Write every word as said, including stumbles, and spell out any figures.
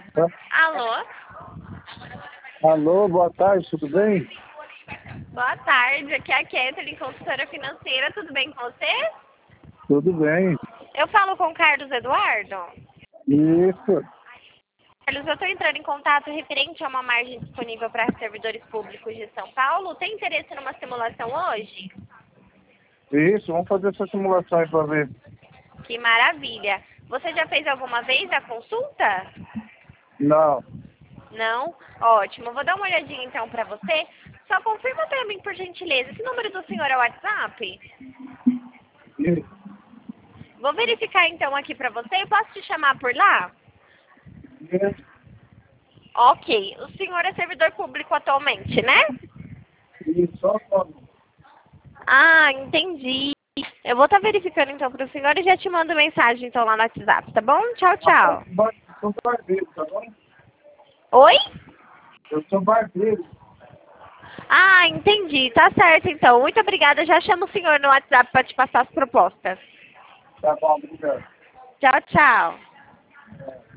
Tá? Alô? Alô, boa tarde, tudo bem? Boa tarde, aqui é a Kathleen, consultora financeira, tudo bem com você? Tudo bem. Eu falo com o Carlos Eduardo. Isso. Carlos, eu estou entrando em contato referente a uma margem disponível para servidores públicos de São Paulo. Tem interesse numa simulação hoje? Isso, vamos fazer essa simulação aí pra ver. Que maravilha! Você já fez alguma vez a consulta? Não. Não? Ótimo, vou dar uma olhadinha então para você. Só confirma para mim, por gentileza, esse número do senhor é o WhatsApp? Isso. Vou verificar então aqui para você. Eu posso te chamar por lá? Isso. Ok. O senhor é servidor público atualmente, né? Isso, só como? Ah, entendi. Eu vou estar verificando então para o senhor e já te mando mensagem então lá no WhatsApp, tá bom? Tchau, tchau. Eu sou barbeiro, tá bom? Oi? Eu sou barbeiro. Ah, entendi. Tá certo então. Muito obrigada. Já chamo o senhor no WhatsApp para te passar as propostas. Tá bom, obrigado. Tchau, tchau. É.